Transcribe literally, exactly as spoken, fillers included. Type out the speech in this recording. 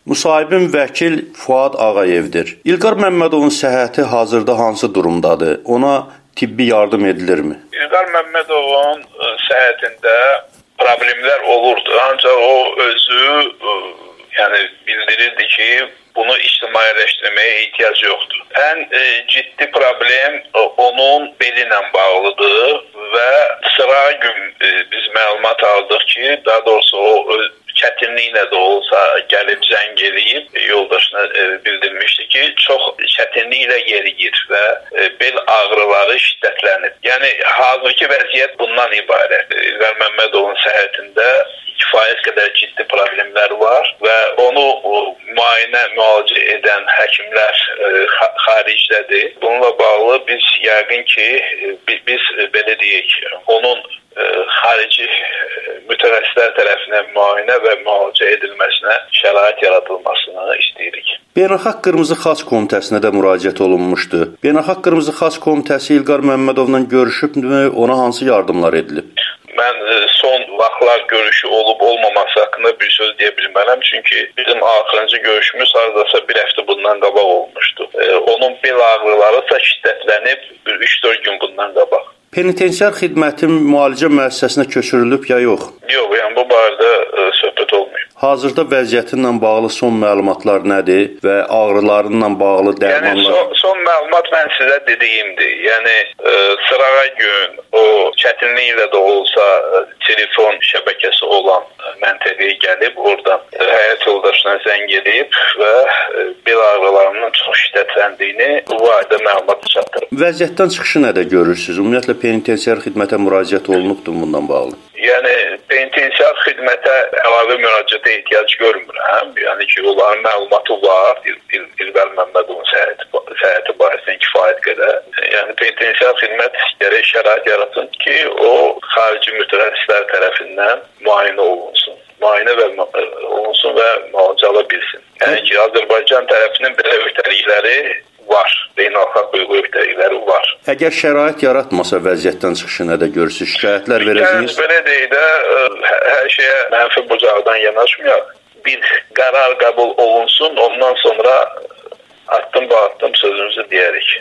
Müsahibim vəkil Fuad Ağayevdir. İlqar Məmmədovun səhhəti hazırda hansı durumdadır? Ona tibbi yardım edilirmi? İlqar Məmmədovun səhhətində problemlər olurdu. Ancaq o özü yəni bildirirdi ki, bunu ictimailəşdirməyə ehtiyac yoxdur. Ən e, ciddi problem onun beli ilə bağlıdır və sıra gün e, biz məlumat aldıq ki, daha doğrusu o çətinliklə də olsa gəlib zəng eləyib yoldaşına e, bildirmişdi ki, çox çətinliklə yeriyir və e, bel ağrıları şiddətlənib. Yəni hazırki vəziyyət bundan ibarət. İlqar Məmmədovun səhhətində kifayət qədər ciddi problemlər var və onu o, müayinə, müalicə edən həkimlər e, xaricdədir. Bununla bağlı biz yəqin ki, biz, biz belə deyək, onun e, xarici mütəxəssislər tərəfindən müayinə və müalicə edilməsinə şərait yaradılmasını istəyirik. Beynəlxalq Qırmızı Xaç Komitəsinə də müraciət olunmuşdu. Beynəlxalq Qırmızı Xaç Komitəsi İlqar Məmmədovla görüşübmü, ona hansı yardımlar edilib? Mən son vaxtlar görüşü olub-olmaması haqqında bir söz deyə bilmərəm. Çünki bizim axırıncı görüşümüz hardasa bir həftə bundan qabaq olmuşdu. E, onun bel ağrıları da şiddətlənib üç dörd gün bundan qabaq. Penitensiar xidmətin müalicə müəssisəsinə köçürülüb ya yox? Yox, yəni bu barədə e, söhbət olmuyor. Hazırda vəziyyətinlə bağlı son məlumatlar nədir və ağrılarınla bağlı dərmanlar? Yəni son, son məlumat mən sizə dediyimdir. Yəni e, sırağa gün o çətinliklə də olsa e, telefon şəbəkəsi olan məntəqəyə gəlib, oradan e, həyat yoldaşına zəng edib və e, bel ağrılarının çox şiddətləndiyini bu barədə məlumat çatdırıb. Vəziyyətdən çıxışı nədə görürsünüz? Ümumiyyətlə penitensiar xidmətə müraciət olunubdur bundan bağlı? Yəni penitensiar xidmətə əlavə müraciətə ehtiyac görmürəm. Yəni ki, onların məlumatı var. İlqar Məmmədovun səhhəti, səhhəti barəsində kifayət qədər. Yəni penitensiar xidmət gərək şərait yaratsın ki, o xarici mütəxəssislər tərəfindən müayinə olunsun. Müayinə və olunsun və müalicə ala bilsin. Yəni ki, Azərbaycan tərəfinin belə öhdəlikləri var. Beynəlxalq öhdəlikləri var. Əgər şərait yaratmasa vəziyyətdən çıxışı nədə görürsünüz? Şikayətlər verəcəksiniz? Yəni belə deyək də hər şeyə mənfi bucaqdan yanaşmayaq. Bir qərar qəbul olunsun, ondan sonra addım ba addım sözümüzü deyərik.